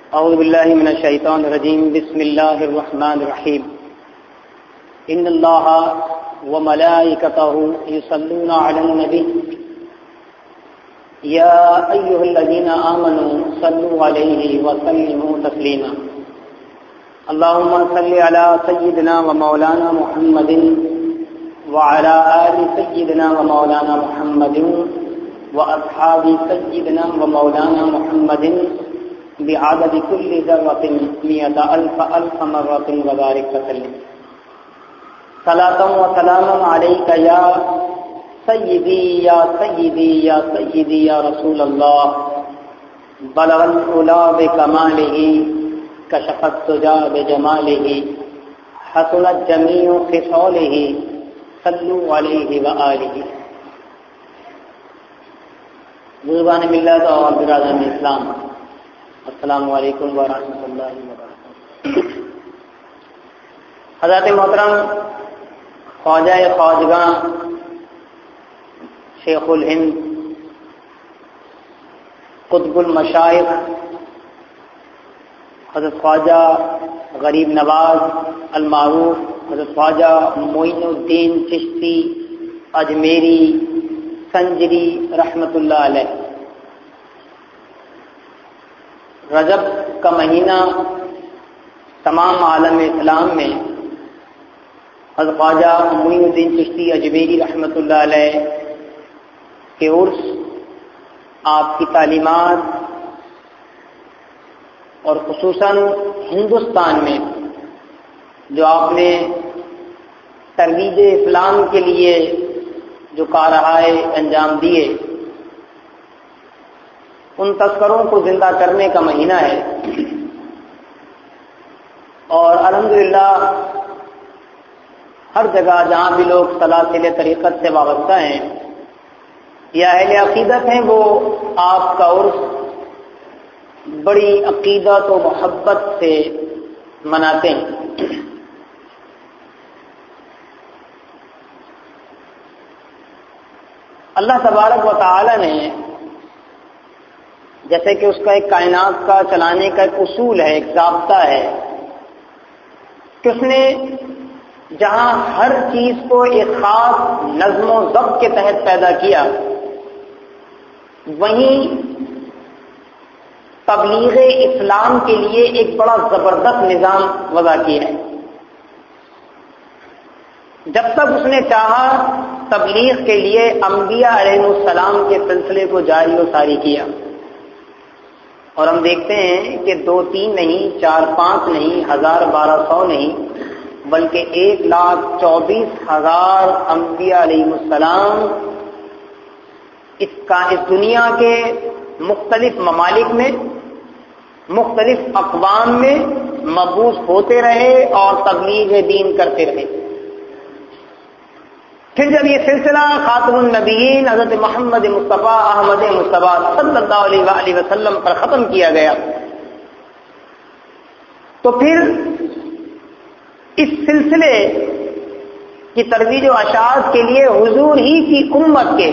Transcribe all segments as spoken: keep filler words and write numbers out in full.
اعوذ باللہ من الشیطان الرجیم بسم اللہ الرحمن الرحیم ان اللہ وملائکتہ یصلون علی النبی یا ایھا الذین آمنوا صلوا علیہ وسلموا تسلیما اللهم صل علی سیدنا ومولانا محمد وعلى آل سيدنا ومولانا محمد وأصحاب سيدنا ومولانا محمد بعدد كل ذرة مئة ألف ألف مرة وبارك وسلم صلاة وسلاما عليك يا سيدي يا سيدي يا سيدي يا رسول الله بلغ العلا بكماله كشف الدجى بجماله حسنت جميع خصاله صلو علیہ وآلہ. بزرگان ملت اور برادران اسلام، السلام علیکم ورحمۃ اللہ وبرکاتہ. حضرت محترم خواجہ خواجگاں شیخ الہند قطب المشائخ حضرت خواجہ غریب نواز المعروف حضرت خواجہ معین الدین چشتی اجمیری سنجری رحمۃ اللہ علیہ. رجب کا مہینہ تمام عالم اسلام میں حضرت خواجہ معین الدین چشتی اجمیری رحمۃ اللہ علیہ کے عرس، آپ کی تعلیمات اور خصوصاً ہندوستان میں جو آپ نے ترویج اسلام کے لیے جو کارہائے انجام دیے، ان تذکروں کو زندہ کرنے کا مہینہ ہے. اور الحمدللہ ہر جگہ جہاں بھی لوگ سلاسل طریقت سے وابستہ ہیں یا اہل عقیدت ہیں، وہ آپ کا عرس بڑی عقیدت و محبت سے مناتے ہیں. اللہ تبارک و تعالی نے، جیسے کہ اس کا ایک کائنات کا چلانے کا ایک اصول ہے، ایک ضابطہ ہے کہ اس نے جہاں ہر چیز کو ایک خاص نظم و ضبط کے تحت پیدا کیا، وہیں تبلیغ اسلام کے لیے ایک بڑا زبردست نظام وضع کیا ہے. جب تک اس نے چاہا تبلیغ کے لیے انبیاء علیہ السلام کے سلسلے کو جاری و ساری کیا. اور ہم دیکھتے ہیں کہ دو تین نہیں، چار پانچ نہیں، ہزار بارہ سو نہیں، بلکہ ایک لاکھ چوبیس ہزار انبیاء علیہ السلام اس کا اس دنیا کے مختلف ممالک میں، مختلف اقوام میں مبعوث ہوتے رہے اور تبلیغ دین کرتے رہے. پھر جب یہ سلسلہ خاتم النبیین حضرت محمد مصطفیٰ احمد مصطفیٰ صلی اللہ علیہ وآلہ وسلم پر ختم کیا گیا، تو پھر اس سلسلے کی ترویج و اشاعت کے لیے حضور ہی کی امت کے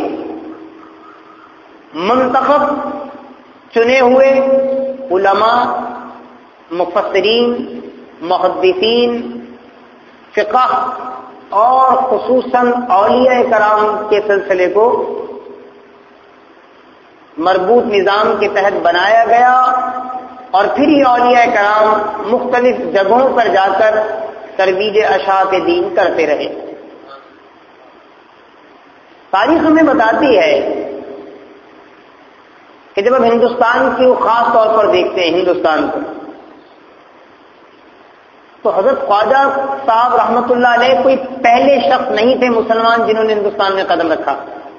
منتخب چنے ہوئے علماء، مفسرین، محدثین، فقہ اور خصوصاً اولیاء کرام کے سلسلے کو مربوط نظام کے تحت بنایا گیا. اور پھر یہ اولیاء کرام مختلف جگہوں پر جا کر ترویج اشاعت دین کرتے رہے. تاریخ ہمیں بتاتی ہے کہ جب ہم ہندوستان کی خاص طور پر دیکھتے ہیں ہندوستان کو، تو حضرت خواجہ صاحب رحمۃ اللہ علیہ کوئی پہلے شخص نہیں تھے مسلمان جنہوں نے ہندوستان میں قدم رکھا.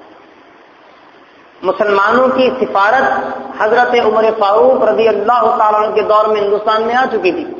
مسلمانوں کی سفارت حضرت عمر فاروق رضی اللہ تعالیٰ عنہ کے دور میں ہندوستان میں آ چکی تھی.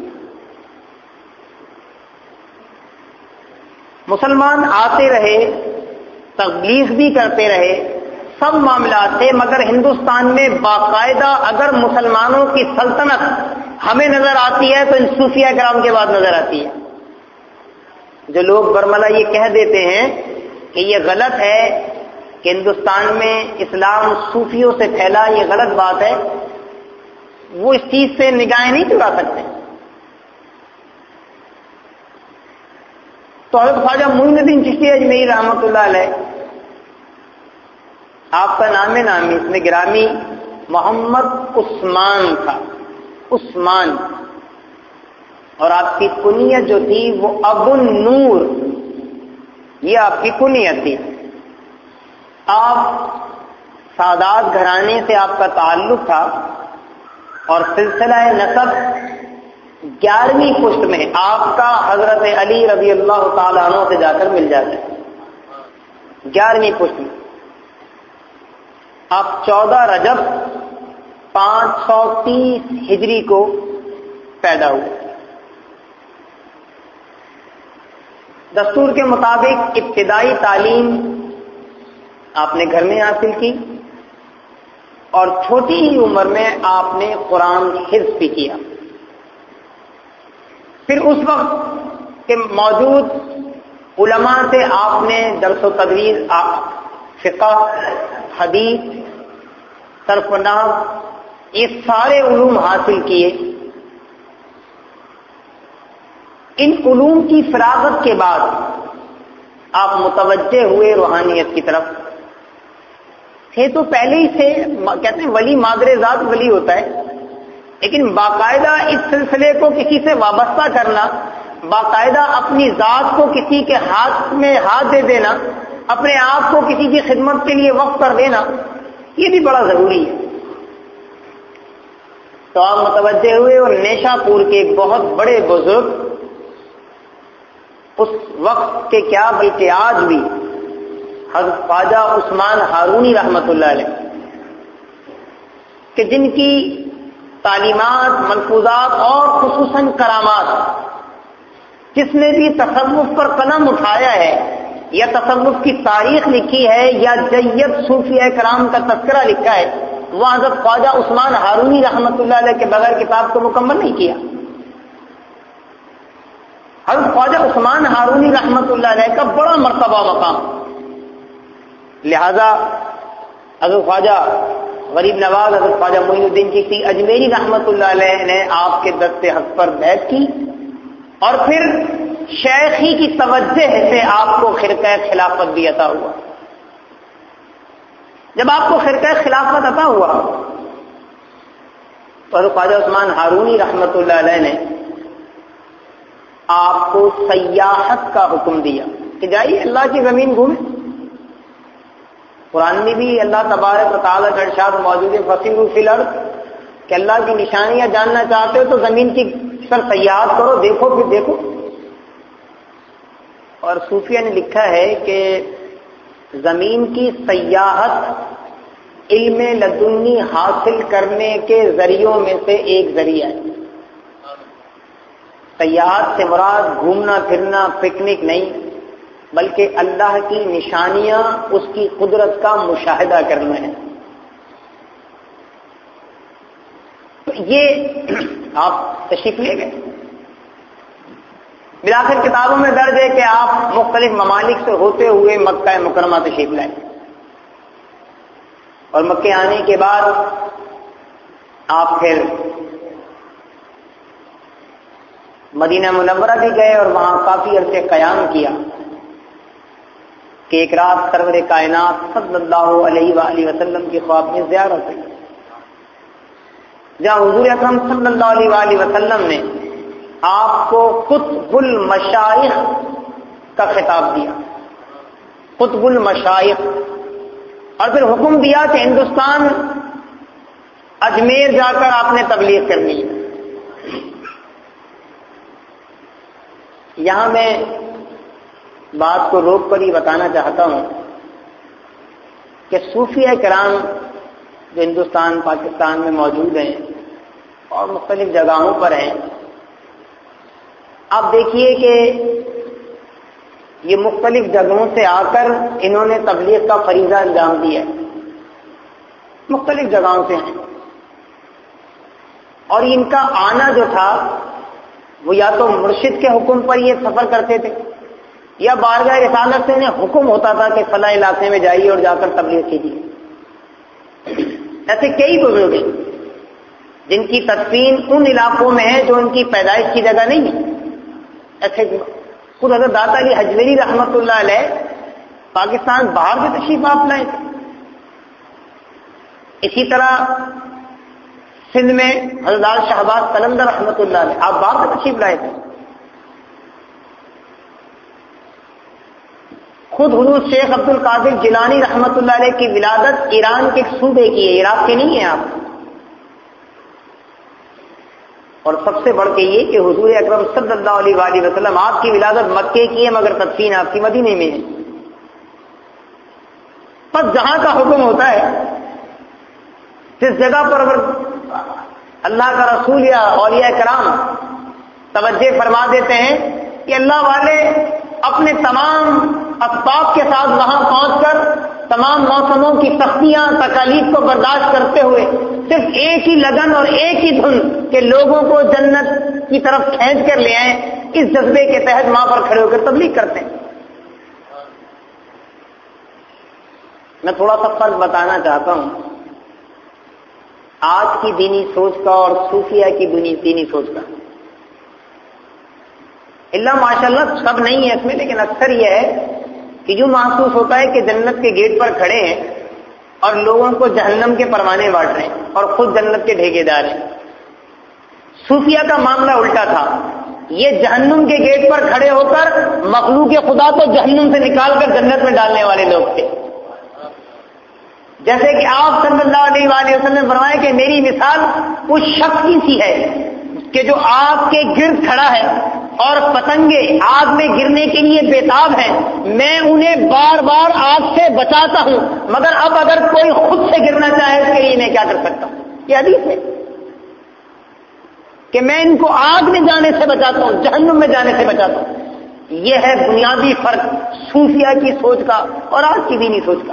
مسلمان آتے رہے، تبلیغ بھی کرتے رہے، سب معاملات تھے، مگر ہندوستان میں باقاعدہ اگر مسلمانوں کی سلطنت ہمیں نظر آتی ہے تو ان صوفیہ کرام کے بعد نظر آتی ہے. جو لوگ برملا یہ کہہ دیتے ہیں کہ یہ غلط ہے کہ ہندوستان میں اسلام صوفیوں سے پھیلا، یہ غلط بات ہے. وہ اس چیز سے نگاہیں نہیں چرا سکتے. تو حضرت خواجہ معین الدین چشتی اجمیری رحمۃ اللہ علیہ، آپ کا نام نامی اس میں گرامی محمد عثمان تھا، عثمان، اور آپ کی کنیت جو تھی وہ ابو النور، یہ آپ کی کنیت تھی. آپ سادات گھرانے سے آپ کا تعلق تھا اور سلسلہ نسب گیارہویں پشت میں آپ کا حضرت علی رضی اللہ تعالیٰ عنہ سے جا کر مل جاتا ہے. گیارہویں پشت میں آپ چودہ رجب پانچ سو تیس ہجری کو پیدا ہوئے. دستور کے مطابق ابتدائی تعلیم آپ نے گھر میں حاصل کی اور چھوٹی ہی عمر میں آپ نے قرآن حفظ بھی کیا. پھر اس وقت کے موجود علماء سے آپ نے درس و تدریس، فقہ، حدیث، صرف و نحو، یہ سارے علوم حاصل کیے. ان علوم کی فراغت کے بعد آپ متوجہ ہوئے روحانیت کی طرف. تھے تو پہلے ہی سے، کہتے ہیں ولی مادر ذات ولی ہوتا ہے، لیکن باقاعدہ اس سلسلے کو کسی سے وابستہ کرنا، باقاعدہ اپنی ذات کو کسی کے ہاتھ میں ہاتھ دے دینا، اپنے آپ کو کسی کی خدمت کے لیے وقف کر دینا، یہ بھی بڑا ضروری ہے. تو آپ متوجہ ہوئے اور نیشا پور کے ایک بہت بڑے بزرگ، اس وقت کے کیا بلکہ آج بھی، حضرت خواجہ عثمان ہارونی رحمت اللہ علیہ، کہ جن کی تعلیمات، ملفوظات اور خصوصاً کرامات، جس نے بھی تصوف پر قلم اٹھایا ہے یا تصوف کی تاریخ لکھی ہے یا جید صوفیہ کرام کا تذکرہ لکھا ہے، وہ حضرت خواجہ عثمان ہارونی رحمت اللہ علیہ کے بغیر کتاب کو مکمل نہیں کیا. حضرت خواجہ عثمان ہارونی رحمت اللہ علیہ کا بڑا مرتبہ مقام، لہذا حضرت خواجہ غریب نواز حضرت خواجہ معین الدین چشتی اجمیری رحمت اللہ علیہ نے آپ کے دست حق پر بیعت کی اور پھر شیخی کی توجہ سے آپ کو خرقہ خلافت بھی عطا ہوا. جب آپ کو خرقہ خلافت عطا ہوا تو حضرت خواجہ عثمان ہارونی رحمت اللہ علیہ نے آپ کو سیاحت کا حکم دیا کہ جائیے اللہ کی زمین گھومیں. قرآن میں بھی اللہ تبارک و تعالیٰ کا ارشاد موجود ہے، فسیروا فی الارض، کہ اللہ کی نشانیاں جاننا چاہتے ہو تو زمین کی سر سیاحت کرو، دیکھو پھر دیکھو. اور صوفیہ نے لکھا ہے کہ زمین کی سیاحت علم لدنی حاصل کرنے کے ذریعوں میں سے ایک ذریعہ ہے. سیاحت سے مراد گھومنا پھرنا، پکنک نہیں، بلکہ اللہ کی نشانیاں، اس کی قدرت کا مشاہدہ کرنا ہے. تو یہ آپ تشریف لے گئے. بلاخر کتابوں میں درج ہے کہ آپ مختلف ممالک سے ہوتے ہوئے مکہ مکرمہ تشریف لائے اور مکے آنے کے بعد آپ پھر مدینہ منورہ بھی گئے اور وہاں کافی عرصے قیام کیا کہ ایک رات سرور کائنات صلی اللہ علیہ وآلہ وسلم کی خواب میں زیارت ہوئی، جہاں حضور اکرم صلی اللہ علیہ وآلہ وسلم نے آپ کو قطب المشائخ کا خطاب دیا، قطب المشائخ، اور پھر حکم دیا کہ ہندوستان اجمیر جا کر آپ نے تبلیغ کرنی ہے. یہاں میں بات کو روک کر یہ بتانا چاہتا ہوں کہ صوفیہ کرام جو ہندوستان، پاکستان میں موجود ہیں اور مختلف جگہوں پر ہیں، آپ دیکھیے کہ یہ مختلف جگہوں سے آ کر انہوں نے تبلیغ کا فریضہ انجام دیا ہے، مختلف جگہوں سے ہیں، اور ان کا آنا جو تھا وہ یا تو مرشد کے حکم پر یہ سفر کرتے تھے یا بارگاہ رسالت سے انہیں حکم ہوتا تھا کہ فلاں علاقے میں جائیے اور جا کر تبلیغ کیجیے. ایسے کئی بزرگ ہیں جن کی تدفین ان علاقوں میں ہے جو ان کی پیدائش کی جگہ نہیں ہے. ایسے خود حضرت داتا علی حجویری رحمت اللہ علیہ پاکستان باہر سے تشریف آپ لائے تھے. اسی طرح سندھ میں حضرت شہباز قلندر رحمت اللہ علیہ آپ باہر سے تشریف لائے تھے. خود حضور شیخ عبد القادر جیلانی رحمت اللہ علیہ کی ولادت ایران کے ایک صوبے کی ہے، عراق کے نہیں ہیں آپ. اور سب سے بڑھ کے یہ کہ حضور اکرم صلی اللہ علیہ وآلہ وسلم آپ کی ولادت مکے کی ہے مگر تدفین آپ کی مدینے میں ہے. بس جہاں کا حکم ہوتا ہے جس جگہ پر اگر اللہ کا رسول یا اولیاء کرام توجہ فرما دیتے ہیں کہ اللہ والے اپنے تمام اسباب کے ساتھ وہاں پہنچ کر تمام موسموں کی سختیاں تکالیف کو برداشت کرتے ہوئے صرف ایک ہی لگن اور ایک ہی دھن کہ لوگوں کو جنت کی طرف کھینچ کر لے آئیں، اس جذبے کے تحت وہاں پر کھڑے ہو کر تبلیغ کرتے ہیں. میں تھوڑا سا فرق بتانا چاہتا ہوں آج کی دینی سوچ کا اور صوفیہ کی دینی سوچ کا. اللہ ماشاء اللہ سب نہیں ہے اس میں، لیکن اکثر یہ ہے کہ یوں محسوس ہوتا ہے کہ جنت کے گیٹ پر کھڑے ہیں اور لوگوں کو جہنم کے پروانے بانٹ رہے ہیں اور خود جنت کے ٹھیکیدار ہیں. صوفیہ کا معاملہ الٹا تھا. یہ جہنم کے گیٹ پر کھڑے ہو کر مخلوق خدا کو جہنم سے نکال کر جنت میں ڈالنے والے لوگ تھے. جیسے کہ آپ صلی اللہ علیہ وآلہ وسلم نے فرمایا کہ میری مثال اس شخص کی سی ہے کہ جو آگ کے گرد کھڑا ہے اور پتنگے آگ میں گرنے کے لیے بےتاب ہیں. میں انہیں بار بار آگ سے بچاتا ہوں مگر اب اگر کوئی خود سے گرنا چاہے اس کے لیے میں کیا کر سکتا ہوں. یہ حدیث ہے کہ میں ان کو آگ میں جانے سے بچاتا ہوں، جہنم میں جانے سے بچاتا ہوں. یہ ہے بنیادی فرق صوفیہ کی سوچ کا اور آج کی دینی سوچ کا،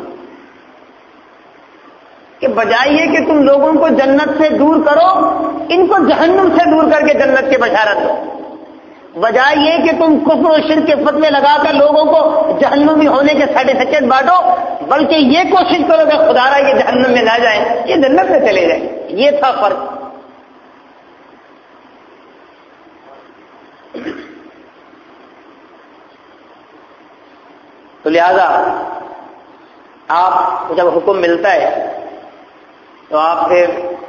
کہ بجائے یہ کہ تم لوگوں کو جنت سے دور کرو، ان کو جہنم سے دور کر کے جنت کے بشارت دو. بجائے یہ کہ تم کفر و شرک کے فتوے لگا کر لوگوں کو جہنمی ہونے کے سرٹیفکیٹ بانٹو، بلکہ یہ کوشش کرو کہ خدا را یہ جہنم میں نہ جائیں، یہ جنت میں چلے جائیں. یہ تھا فرق. تو لہذا آپ کو جب حکم ملتا ہے تو آپ پھر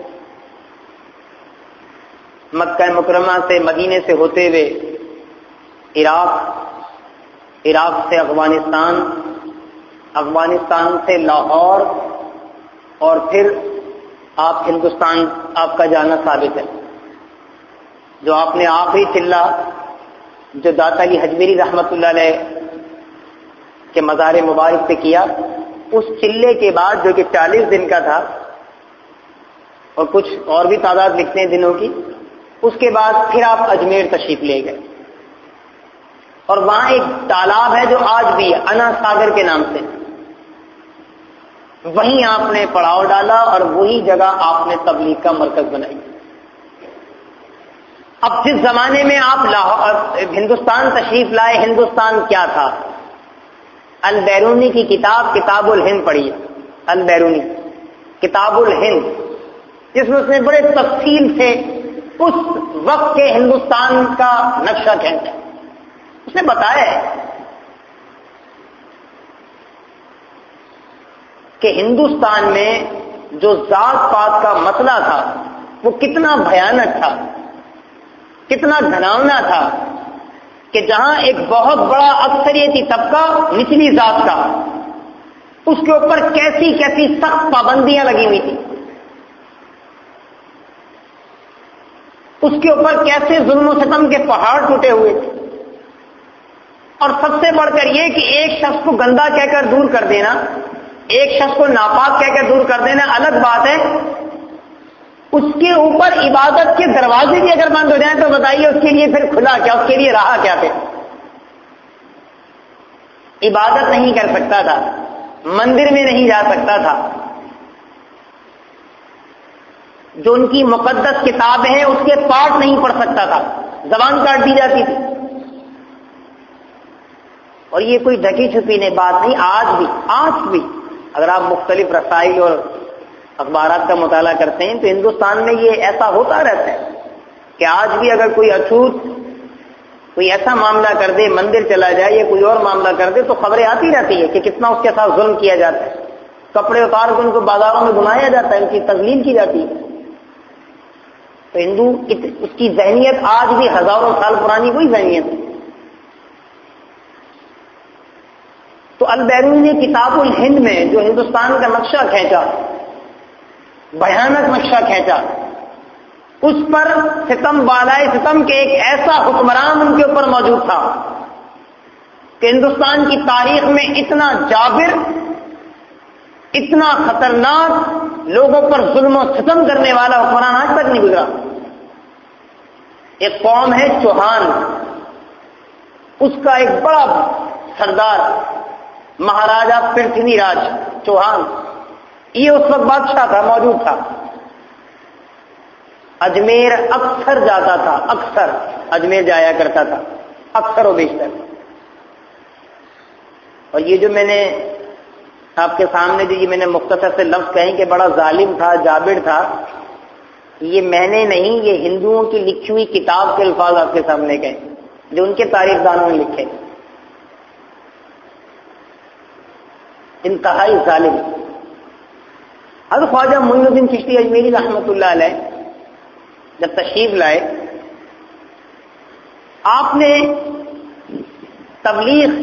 مکہ مکرمہ سے مدینے سے ہوتے ہوئے عراق، عراق سے افغانستان، افغانستان سے لاہور اور پھر آپ ہندوستان آپ کا جانا ثابت ہے. جو آپ نے آخری چلہ جو داتا علی حجویری رحمت اللہ علیہ کے مزار مبارک پہ کیا، اس چلے کے بعد جو کہ چالیس دن کا تھا اور کچھ اور بھی تعداد لکھتے ہیں دنوں کی، اس کے بعد پھر آپ اجمیر تشریف لے گئے اور وہاں ایک تالاب ہے جو آج بھی ہے انا ساگر کے نام سے، وہیں آپ نے پڑاؤ ڈالا اور وہی جگہ آپ نے تبلیغ کا مرکز بنائی. اب جس زمانے میں آپ لاہور ہندوستان تشریف لائے، ہندوستان کیا تھا؟ البیرونی کی کتاب کتاب الہند پڑھی ہے، البیرونی کتاب الہند، جس میں اس نے بڑے تفصیل سے اس وقت کے ہندوستان کا نقشہ کھینچا. اس نے بتایا ہے کہ ہندوستان میں جو ذات پات کا مسئلہ تھا وہ کتنا بھیانک تھا، کتنا گھناؤنا تھا، کہ جہاں ایک بہت بڑا اکثریتی طبقہ نچلی ذات کا، اس کے اوپر کیسی کیسی سخت پابندیاں لگی ہوئی تھی، اس کے اوپر کیسے ظلم و ستم کے پہاڑ ٹوٹے ہوئے تھے. اور سب سے بڑھ کر یہ کہ ایک شخص کو گندا کہہ کر دور کر دینا، ایک شخص کو ناپاک کہہ کر دور کر دینا الگ بات ہے، اس کے اوپر عبادت کے دروازے بھی اگر بند ہو جائیں تو بتائیے اس کے لیے پھر کھلا کیا، اس کے لیے رہا کیا؟ پھر عبادت نہیں کر سکتا تھا، مندر میں نہیں جا سکتا تھا، جو ان کی مقدس کتاب ہے اس کے پاٹ نہیں پڑھ سکتا تھا، زبان کاٹ دی جاتی تھی. اور یہ کوئی ڈھکی چھپی نہیں بات نہیں، آج بھی آج بھی اگر آپ مختلف رسائل اور اخبارات کا مطالعہ کرتے ہیں تو ہندوستان میں یہ ایسا ہوتا رہتا ہے کہ آج بھی اگر کوئی اچھوت کوئی ایسا معاملہ کر دے، مندر چلا جائے یا کوئی اور معاملہ کر دے تو خبریں آتی رہتی ہے کہ کتنا اس کے ساتھ ظلم کیا جاتا ہے، کپڑے اتار کے ان کو بازاروں میں گھمایا جاتا ہے، ان کی تذلیل کی جاتی ہے۔ تو ہندو اس کی ذہنیت آج بھی ہزاروں سال پرانی وہی ذہنیت ہے۔ تو البیرونی نے کتاب الہند میں جو ہندوستان کا نقشہ کھینچا، بھیانک نقشہ کھینچا، اس پر ستم بالائے ستم کے ایک ایسا حکمران ان کے اوپر موجود تھا کہ ہندوستان کی تاریخ میں اتنا جابر، اتنا خطرناک، لوگوں پر ظلم و ستم کرنے والا حکمران آج تک نہیں گزرا۔ ایک قوم ہے چوہان، اس کا ایک بڑا سردار مہاراجا پرتھوی راج چوہان، یہ اس وقت بادشاہ تھا، موجود تھا۔ اجمیر اکثر جاتا تھا، اکثر اجمیر جایا کرتا تھا، اکثر و بیشتر۔ اور یہ جو میں نے آپ کے سامنے جو یہ میں نے مختصر سے لفظ کہیں کہ بڑا ظالم تھا، جابر تھا، یہ میں نے نہیں، یہ ہندوؤں کی لکھی ہوئی کتاب کے الفاظ آپ کے سامنے کہیں جو ان کے تاریخ دانوں نے لکھے۔ انتہائی ظالم۔ حضرت خواجہ معین الدین چشتی اجمیری رحمۃ اللہ علیہ جب تشریف لائے، آپ نے تبلیغ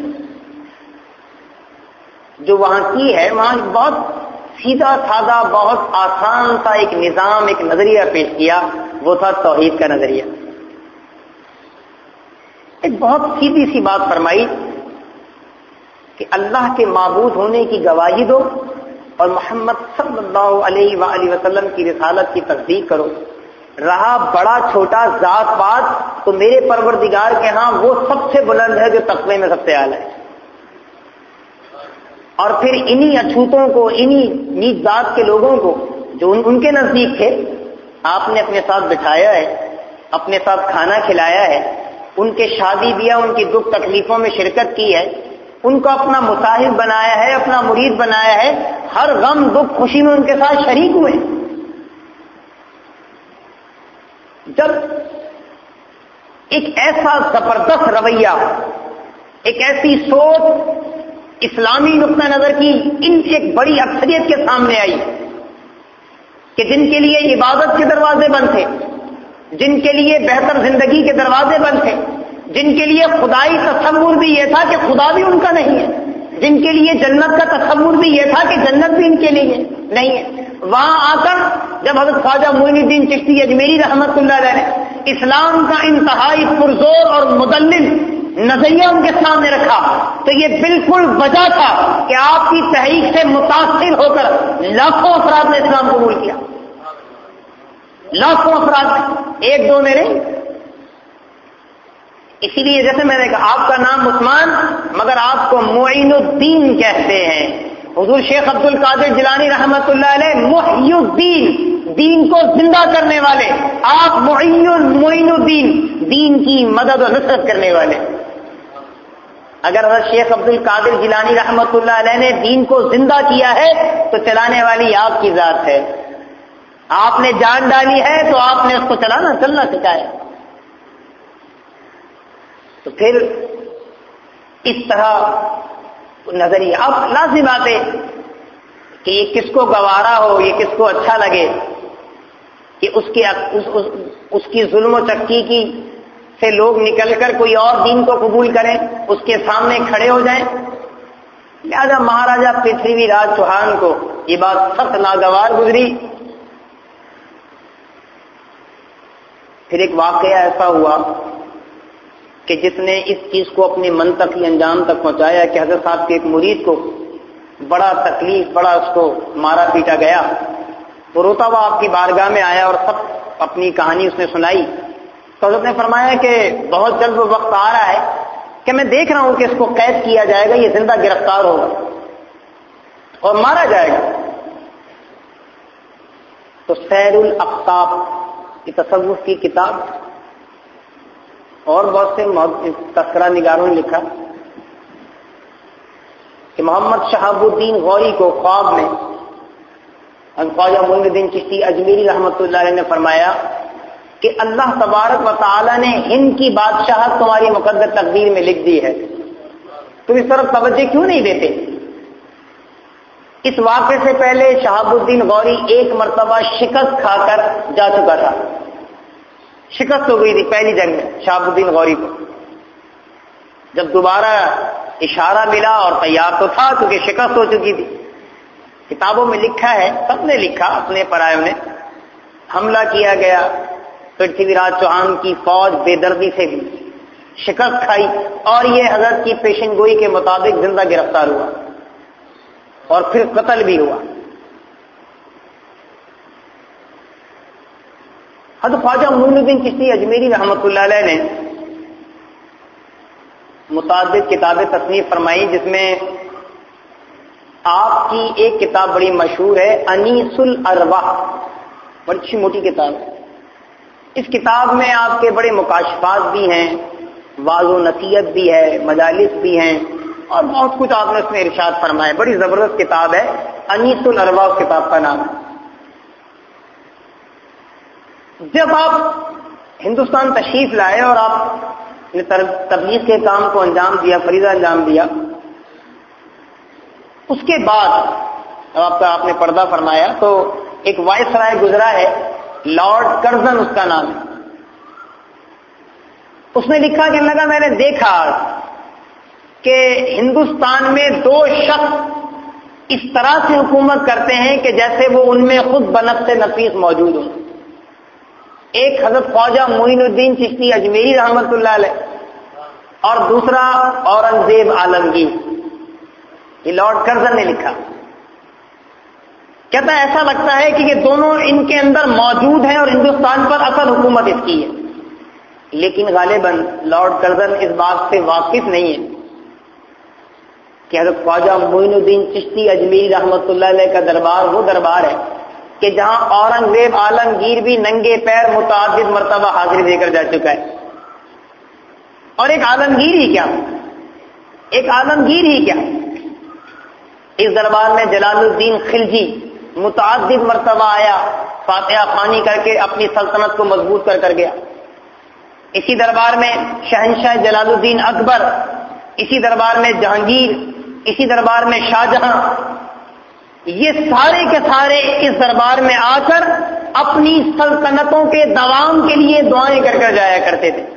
جو وہاں کی ہے، وہاں بہت سیدھا سادہ، بہت آسان سا ایک نظام، ایک نظریہ پیش کیا، وہ تھا توحید کا نظریہ۔ ایک بہت سیدھی سی بات فرمائی کہ اللہ کے معبود ہونے کی گواہی دو اور محمد صلی اللہ علیہ وآلہ وسلم کی رسالت کی تصدیق کرو۔ رہا بڑا چھوٹا ذات پات تو میرے پروردگار کے ہاں وہ سب سے بلند ہے جو تقوی میں سب سے اعلیٰ ہے۔ اور پھر انہی اچھوتوں کو، انہی نیچ ذات کے لوگوں کو جو ان, ان کے نزدیک تھے، آپ نے اپنے ساتھ بٹھایا ہے، اپنے ساتھ کھانا کھلایا ہے، ان کے شادی بیاہ، ان کی دکھ تکلیفوں میں شرکت کی ہے، ان کو اپنا مصاحب بنایا ہے، اپنا مرید بنایا ہے، ہر غم دکھ خوشی میں ان کے ساتھ شریک ہوئے۔ جب ایک ایسا زبردست رویہ، ایک ایسی سوچ اسلامی نقطہ نظر کی ان ایک بڑی اکثریت کے سامنے آئی کہ جن کے لیے عبادت کے دروازے بند تھے، جن کے لیے بہتر زندگی کے دروازے بند تھے، جن کے لیے خدائی تصور بھی یہ تھا کہ خدا بھی ان کا نہیں ہے، جن کے لیے جنت کا تصور بھی یہ تھا کہ جنت بھی ان کے لیے نہیں ہے، وہاں آ کر جب حضرت خواجہ معین الدین چشتی اجمیری رحمت اللہ علیہ نے اسلام کا انتہائی پرزور اور مدلل نظریہ ان کے سامنے رکھا تو یہ بالکل وجہ تھا کہ آپ کی تحریک سے متاثر ہو کر لاکھوں افراد نے اسلام قبول کیا، لاکھوں افراد نے، ایک دو میں نہیں۔ اسی لیے جیسے میں نے کہا آپ کا نام عثمان مگر آپ کو معین الدین کہتے ہیں۔ حضور شیخ عبد القادر جیلانی رحمت اللہ علیہ محی الدین، دین کو زندہ کرنے والے، آپ معین معین الدین، دین کی مدد و نصرت کرنے والے۔ اگر حضرت شیخ عبد القادر جیلانی رحمت اللہ علیہ نے دین کو زندہ کیا ہے تو چلانے والی آپ کی ذات ہے، آپ نے جان ڈالی ہے تو آپ نے اس کو چلانا چلنا سکھایا۔ تو پھر اس طرح نظریہ اب لازم بات ہے کہ یہ کس کو گوارا ہو، یہ کس کو اچھا لگے کہ اس کی اس, اس, اس کی ظلم و چکی کی سے لوگ نکل کر کوئی اور دین کو قبول کریں، اس کے سامنے کھڑے ہو جائیں۔ لہذا مہاراجا پرتھوی راج چوہان کو یہ بات سخت ناگوار گزری۔ پھر ایک واقعہ ایسا ہوا کہ جس نے اس چیز کو اپنے منطقی انجام تک پہنچایا کہ حضرت صاحب کے ایک مرید کو بڑا تکلیف، بڑا اس کو مارا پیٹا گیا، وہ روتا ہوا آپ کی بارگاہ میں آیا اور سب اپنی کہانی اس نے سنائی۔ تو حضرت نے فرمایا کہ بہت جلد وہ وقت آ رہا ہے کہ میں دیکھ رہا ہوں کہ اس کو قید کیا جائے گا، یہ زندہ گرفتار ہوگا اور مارا جائے گا۔ تو سیر الاقطاب کی تصوف کی کتاب اور بہت سے تذکرہ نگاروں نے لکھا کہ محمد شہاب الدین غوری کو خواب میں خواجہ معین الدین چشتی اجمیری رحمۃ اللہ علیہ نے فرمایا کہ اللہ تبارک و تعالی نے ہند کی بادشاہت تمہاری مقدر تقدیر میں لکھ دی ہے، تم اس طرف توجہ کیوں نہیں دیتے؟ اس واقعے سے پہلے شہاب الدین غوری ایک مرتبہ شکست کھا کر جا چکا تھا، شکست ہو گئی تھی پہلی جنگ میں شہاب الدین غوری کو. جب دوبارہ اشارہ ملا اور تیار تو تھا کیونکہ شکست ہو چکی تھی. کتابوں میں لکھا ہے، سب نے لکھا اپنے پرایوں نے، حملہ کیا گیا، پرتھوی راج چوہان کی فوج بے دردی سے بھی شکست کھائی اور یہ حضرت کی پیشن گوئی کے مطابق زندہ گرفتار ہوا اور پھر قتل بھی ہوا. حضرت خواجہ معین الدین چشتی اجمیری رحمۃ اللہ علیہ نے متعدد کتابیں تصنیف فرمائی، جس میں آپ کی ایک کتاب بڑی مشہور ہے انیس الارواح، بڑی اچھی موٹی کتاب ہے. اس کتاب میں آپ کے بڑے مکاشفات بھی ہیں، واعظ و نصیحت بھی ہے، مجالس بھی ہیں اور بہت کچھ آپ نے اس میں ارشاد فرمایا. بڑی زبردست کتاب ہے انیس الارواح اس کتاب کا نام ہے. جب آپ ہندوستان تشریف لائے اور آپ نے تبلیغ کے کام کو انجام دیا، فریضہ انجام دیا، اس کے بعد جب آپ کا آپ نے پردہ فرمایا تو ایک وائس رائے گزرا ہے، لارڈ کرزن اس کا نام ہے. اس نے لکھا کہ لگا میں نے دیکھا کہ ہندوستان میں دو شخص اس طرح سے حکومت کرتے ہیں کہ جیسے وہ ان میں خود بنفس نفیس موجود ہوں. ایک حضرت خواجہ معین الدین چشتی اجمیری رحمۃ اللہ علیہ اور دوسرا اورنگزیب عالمگیر. یہ لارڈ کرزن نے لکھا. کہتا ہے ایسا لگتا ہے کہ یہ دونوں ان کے اندر موجود ہیں اور ہندوستان پر اصل حکومت اس کی ہے. لیکن غالباً لارڈ کرزن اس بات سے واقف نہیں ہے کہ حضرت خواجہ معین الدین چشتی اجمیری رحمۃ اللہ علیہ کا دربار وہ دربار ہے کہ جہاں اورنگزیب عالمگیر بھی ننگے پیر متعدد مرتبہ حاضری دے کر جا چکا ہے. اور ایک عالمگیر ہی کیا ایک عالمگیر ہی کیا اس دربار میں جلال الدین خلجی متعدد مرتبہ آیا، فاتحہ خوانی کر کے اپنی سلطنت کو مضبوط کر کر گیا. اسی دربار میں شہنشاہ جلال الدین اکبر، اسی دربار میں جہانگیر، اسی دربار میں شاہجہاں، یہ سارے کے سارے اس دربار میں آ کر اپنی سلطنتوں کے دوام کے لیے دعائیں کر کر جایا کرتے تھے.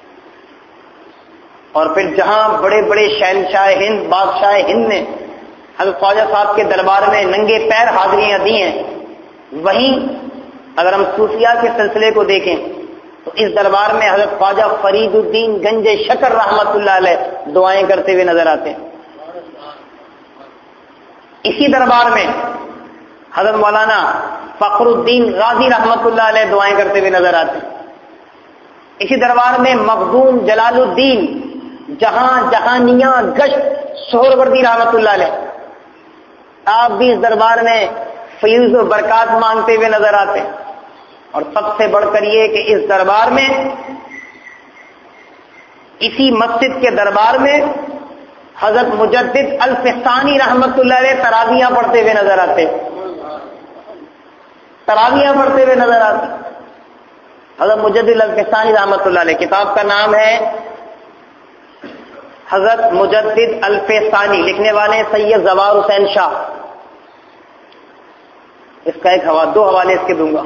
اور پھر جہاں بڑے بڑے شہنشاہ ہند، بادشاہ ہند نے حضرت خواجہ صاحب کے دربار میں ننگے پیر حاضریاں دی ہیں، وہیں اگر ہم صوفیہ کے سلسلے کو دیکھیں تو اس دربار میں حضرت خواجہ فرید الدین گنج شکر رحمت اللہ علیہ دعائیں کرتے ہوئے نظر آتے ہیں. اسی دربار میں حضرت مولانا فخر الدین غازی رحمت اللہ علیہ دعائیں کرتے ہوئے نظر آتے ہیں. اسی دربار میں مخدوم جلال الدین جہاں جہانیاں گشت سہروردی رحمت اللہ علیہ آپ بھی اس دربار میں فیض و برکات مانگتے ہوئے نظر آتے ہیں. اور سب سے بڑھ کر یہ کہ اس دربار میں، اسی مسجد کے دربار میں حضرت مجدد الفسانی رحمت اللہ علیہ تراویحاں پڑھتے ہوئے نظر آتے تراویحاں پڑھتے ہوئے نظر آتے حضرت مجدد الفسانی رحمت اللہ علیہ. کتاب کا نام ہے حضرت مجدد الفسانی، لکھنے والے سید زوار حسین شاہ. اس کا ایک حوالہ، دو حوالے اس کے دوں گا.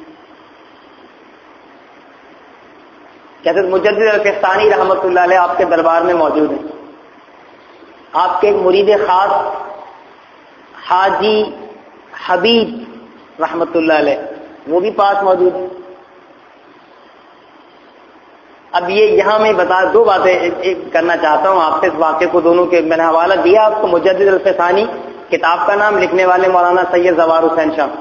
حضرت مجدد الفسانی رحمت اللہ علیہ آپ کے دربار میں موجود ہیں. آپ کے ایک مرید خاص حاجی حبیب رحمت اللہ علیہ وہ بھی پاس موجود ہیں. اب یہ یہاں میں بتا دو باتیں ایک کرنا چاہتا ہوں آپ سے اس واقعے کو، دونوں کے میں نے حوالہ دیا آپ کو، مجدد الفسانی کتاب کا نام، لکھنے والے مولانا سید زوار حسین شاہ.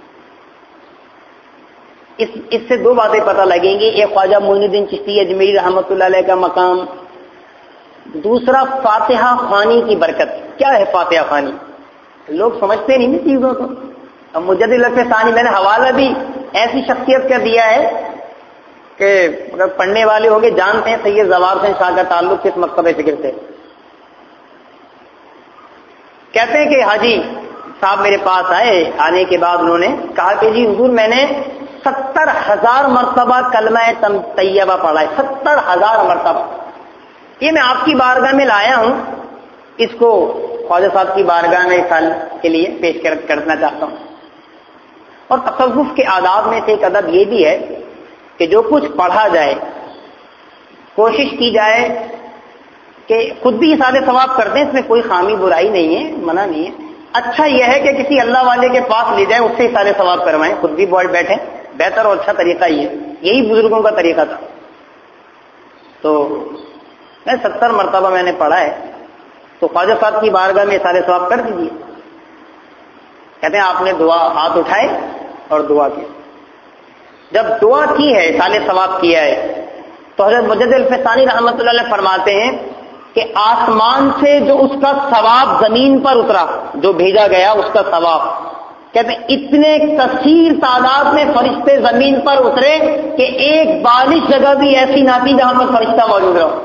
اس اس سے دو باتیں پتہ لگیں گی، ایک خواجہ معین الدین چشتی اجمیری رحمت اللہ علیہ کا مقام، دوسرا فاتحہ خوانی کی برکت. کیا ہے فاتحہ خوانی؟ لوگ سمجھتے نہیں ان چیزوں کو. اب مجدد الفسانی میں نے حوالہ بھی ایسی شخصیت کا دیا ہے کہ اگر پڑھنے والے ہوں گے جانتے ہیں سید زوار حسین شاہ کا تعلق کس مکتبہ فکر سے. کہتے ہیں کہ حاجی صاحب میرے پاس آئے، آنے کے بعد انہوں نے کہا کہ جی حضور میں نے ستر ہزار مرتبہ کلمہ طیبہ پڑھا ہے، ستر ہزار مرتبہ، یہ میں آپ کی بارگاہ میں لایا ہوں، اس کو خواجہ صاحب کی بارگاہ میں سال کے لیے پیش کرنا چاہتا ہوں۔ اور تصوف کے آداب میں سے ایک ادب یہ بھی ہے کہ جو کچھ پڑھا جائے کوشش کی جائے کہ خود بھی سارے ثواب کرتے ہیں، اس میں کوئی خامی برائی نہیں ہے، منع نہیں ہے۔ اچھا یہ ہے کہ کسی اللہ والے کے پاس لے جائیں، اس سے ہی سارے ثواب کروائیں، خود بھی بورڈ بیٹھیں، بہتر اور اچھا طریقہ یہ ہے، یہی بزرگوں کا طریقہ تھا۔ تو میں ستر مرتبہ میں نے پڑھا ہے، تو خواجہ صاحب کی بارگاہ میں سارے ثواب کر دیجیے۔ کہتے ہیں آپ نے دعا ہاتھ اٹھائے اور دعا کی، جب دعا کی ہے سارے ثواب کیا ہے، تو حضرت مجدد الفسانی رحمۃ اللہ علیہ فرماتے ہیں کہ آسمان سے جو اس کا ثواب زمین پر اترا، جو بھیجا گیا اس کا ثواب، کہتے ہیں اتنے کثیر تعداد میں فرشتے زمین پر اترے کہ ایک بالش جگہ بھی ایسی نہ تھی جہاں پر فرشتہ موجود رہو۔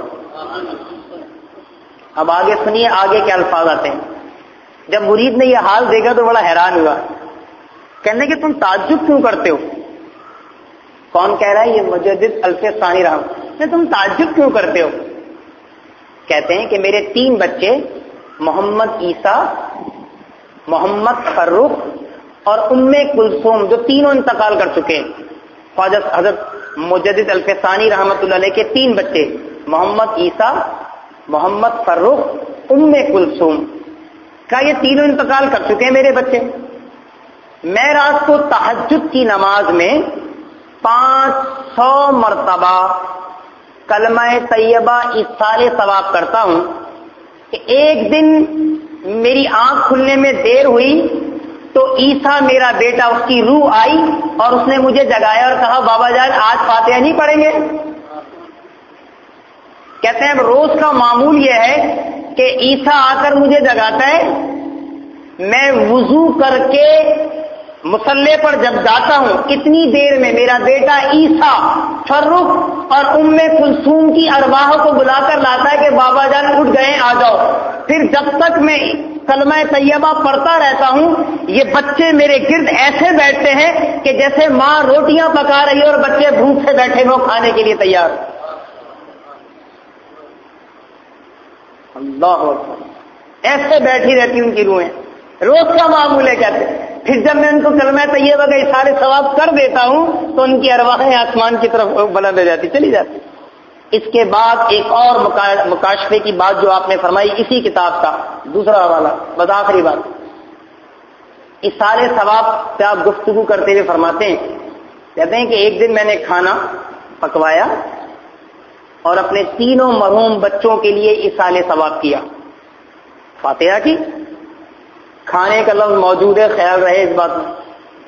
اب آگے سنیے آگے کیا الفاظ آتے ہیں۔ جب مرید نے یہ حال دیکھا تو بڑا حیران ہوا، کہنے کہ تم تعجب کیوں کرتے ہو؟ کون کہہ رہا ہے؟ یہ مجدد الفسانی رحمۃ، تم تعجب کیوں کرتے ہو؟ کہتے ہیں کہ میرے تین بچے محمد عیسیٰ، محمد فرخ اور ام کلثوم، جو تینوں انتقال کر چکے ہیں، خواجہ حضرت مجدد الفسانی رحمۃ اللہ علیہ کے تین بچے محمد عیسیٰ، محمد فرخ، ام کلثوم کا، یہ تینوں انتقال کر چکے ہیں میرے بچے۔ میں رات کو تہجد کی نماز میں پانچ سو مرتبہ کلمہ طیبہ اصال ثواب کرتا ہوں کہ ایک دن میری آنکھ کھلنے میں دیر ہوئی تو عیسیٰ میرا بیٹا، اس کی روح آئی اور اس نے مجھے جگایا اور کہا بابا جان آج فاتحہ نہیں پڑھیں گے؟ کہتے ہیں اب روز کا معمول یہ ہے کہ عیسیٰ آ کر مجھے جگاتا ہے، میں وضو کر کے مصلی پر جب جاتا ہوں اتنی دیر میں میرا بیٹا عیسیٰ فرخ اور ام کلثوم کی ارواح کو بلا کر لاتا ہے کہ بابا جان اٹھ گئے آ جاؤ۔ پھر جب تک میں کلمہ طیبہ پڑھتا رہتا ہوں یہ بچے میرے گرد ایسے بیٹھتے ہیں کہ جیسے ماں روٹیاں پکا رہی ہے اور بچے بھوک سے بیٹھے ہوئے کھانے کے لیے تیار۔ اللہ اکبر، ایسے بیٹھی رہتی ان کی روحیں، روز کا معمول ہے کہتے ہیں۔ پھر جب میں ان کو کلمہ طیبہ کا سارے ثواب کر دیتا ہوں تو ان کی ارواحیں آسمان کی طرف بلند ہو جاتی، چلی جاتی۔ اس کے بعد ایک اور مکاشفے کی بات جو آپ نے فرمائی اسی کتاب کا دوسرا حوالہ، بس آخری بات، اس سارے ثواب سے آپ گفتگو کرتے ہوئے فرماتے ہیں، کہتے ہیں کہ ایک دن میں نے کھانا پکوایا اور اپنے تینوں مرحوم بچوں کے لیے اصال ثواب کیا، فاتحہ کی، کھانے کا لفظ موجود ہے، خیال رہے اس بات میں۔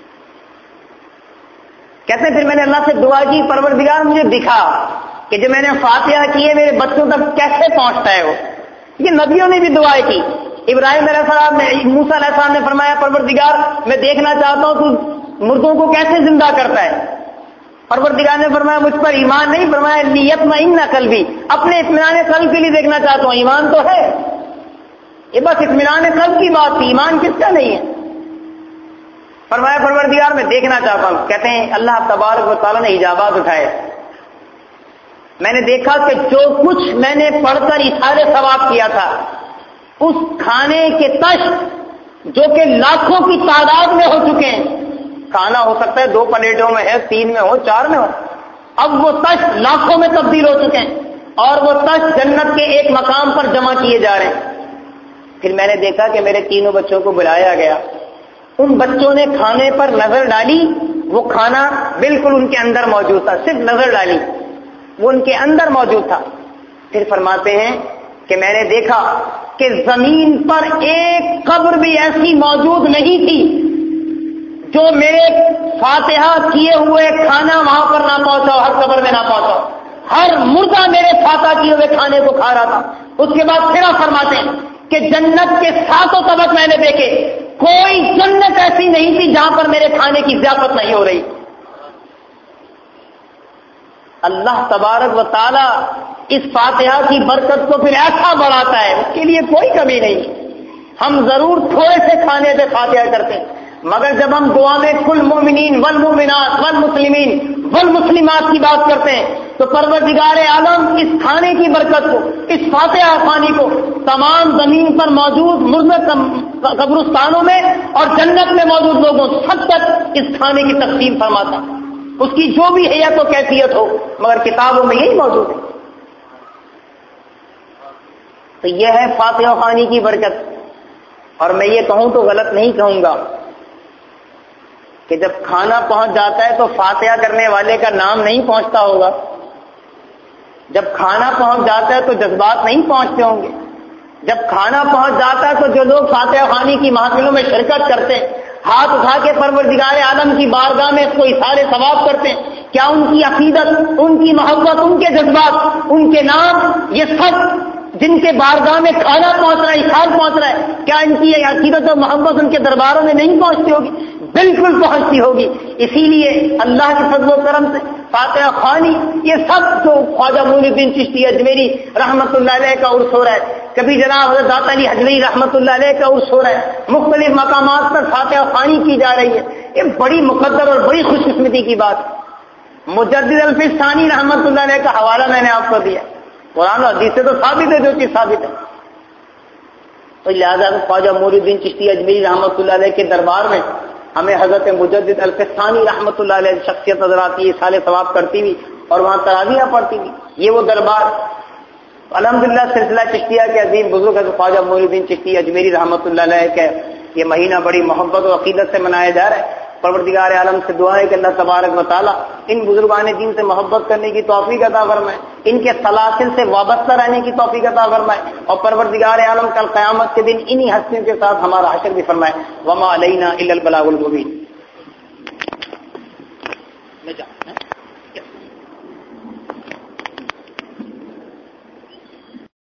کہتے ہیں پھر میں نے اللہ سے دعا کی پروردگار مجھے دکھا کہ جو میں نے فاتحہ کی ہے میرے بچوں تک کیسے پہنچتا ہے وہ۔ یہ نبیوں نے بھی دعائیں کی، ابراہیم علیہ السلام نے، موسیٰ علیہ السلام نے فرمایا پروردگار میں دیکھنا چاہتا ہوں تو مردوں کو کیسے زندہ کرتا ہے۔ پروردگار نے فرمایا مجھ پر ایمان نہیں، فرمایا لیطمئن قلبی، اپنے اطمینان قلب کے لیے دیکھنا چاہتا ہوں، ایمان تو ہے، یہ بس اطمینان قلب کی بات تھی، ایمان کس کا نہیں ہے۔ فرمایا پروردگار میں دیکھنا چاہتا ہوں۔ کہتے ہیں اللہ تبارک و تعالیٰ نے ایجابات اٹھائے، میں نے دیکھا کہ جو کچھ میں نے پڑھ کر اشارے ثواب کیا تھا اس کھانے کے تش جو کہ لاکھوں کی تعداد میں ہو چکے ہیں، کھانا ہو سکتا ہے دو پلیٹوں میں ہے، تین میں ہو، چار میں ہو، اب وہ تش لاکھوں میں تبدیل ہو چکے ہیں اور وہ تش جنت کے ایک مقام پر جمع کیے جا رہے ہیں۔ پھر میں نے دیکھا کہ میرے تینوں بچوں کو بلایا گیا، ان بچوں نے کھانے پر نظر ڈالی، وہ کھانا بالکل ان کے اندر موجود تھا، صرف نظر ڈالی وہ ان کے اندر موجود تھا۔ پھر فرماتے ہیں کہ میں نے دیکھا کہ زمین پر ایک قبر بھی ایسی موجود نہیں تھی جو میرے فاتحہ کیے ہوئے کھانا وہاں پر نہ پہنچا، ہر قبر میں نہ پہنچا، ہر مردہ میرے فاتحہ کیے ہوئے کھانے کو کھا رہا تھا۔ اس کے بعد پھر آپ فرماتے ہیں کہ جنت کے ساتوں طبق میں نے دیکھے، کوئی جنت ایسی نہیں تھی جہاں پر میرے کھانے کی ضیافت نہیں ہو رہی۔ اللہ تبارک و تعالی اس فاتحہ کی برکت کو پھر ایسا بڑھاتا ہے، اس کے لیے کوئی کمی نہیں۔ ہم ضرور تھوڑے سے کھانے سے فاتحہ کرتے ہیں، مگر جب ہم دعا میں کل مومنین والمومنات والمسلمین والمسلمات کی بات کرتے ہیں تو پروردگار عالم اس کھانے کی برکت کو، اس فاتحہ خوانی کو تمام زمین پر موجود مرد قبرستانوں میں اور جنت میں موجود لوگوں سب تک اس کھانے کی تقسیم فرماتا، اس کی جو بھی حیت و کیفیت ہو، مگر کتابوں میں یہی موجود ہے۔ تو یہ ہے فاتحہ خوانی کی برکت۔ اور میں یہ کہوں تو غلط نہیں کہوں گا کہ جب کھانا پہنچ جاتا ہے تو فاتحہ کرنے والے کا نام نہیں پہنچتا ہوگا، جب کھانا پہنچ جاتا ہے تو جذبات نہیں پہنچتے ہوں گے، جب کھانا پہنچ جاتا ہے تو جو لوگ فاتحہ خوانی کی محفلوں میں شرکت کرتے ہیں ہاتھ اٹھا کے پروردگار عالم کی بارگاہ میں اس کو اظہار ثواب کرتے ہیں، کیا ان کی عقیدت، ان کی محبت، ان کے جذبات، ان کے نام، یہ سب جن کے بارگاہ میں کھانا پہنچ رہا ہے، اظہار پہنچ رہا ہے، کیا ان کی عقیدت و محبت ان کے درباروں میں نہیں پہنچتی ہوگی؟ بالکل پہنچتی ہوگی۔ اسی لیے اللہ کے فضل و کرم سے فاتحہ خوانی یہ سب جو خواجہ معین الدین چشتی اجمیری رحمت اللہ علیہ کا عرس ہو رہا ہے، کبھی جناب حضرت داتا علی حجویری رحمت اللہ علیہ کا عرس ہو رہا ہے، مختلف مقامات پر فاتحہ خوانی کی جا رہی ہے، یہ بڑی مقدر اور بڑی خوش قسمتی کی بات ہے۔ مجدد الفیض ثانی رحمت اللہ علیہ کا حوالہ میں نے آپ کو دیا، قرآن و حدیث سے تو ثابت ہے جو چیز ثابت ہے، تو لہٰذا خواجہ معین الدین چشتی اجمیری رحمت اللہ علیہ کے دربار میں ہمیں حضرت مجدد الفیض ثانی رحمت اللہ علیہ شخصیت نظر آتی ہے، سال ثواب کرتی ہوئی اور وہاں تراویح پڑھتی ہوئی، یہ وہ دربار الحمدللہ سلسلہ چشتیہ کے عظیم بزرگ ہے خواجہ معین الدین چشتی اجمیری رحمت اللہ علیہ کے یہ مہینہ بڑی محبت و عقیدت سے منایا جا رہا ہے۔ پروردگار عالم سے دعا ہے کہ اللہ تبارک و تعالیٰ ان بزرگان دین سے محبت کرنے کی توفیق عطا فرمائے، ان کے سلاسل سے وابستہ رہنے کی توفیق عطا فرمائے، اور پروردگار عالم کل قیامت کے دن انہی ہستیوں کے ساتھ ہمارا حشر بھی فرمائے۔ وما علینا الا البلاغ المبین۔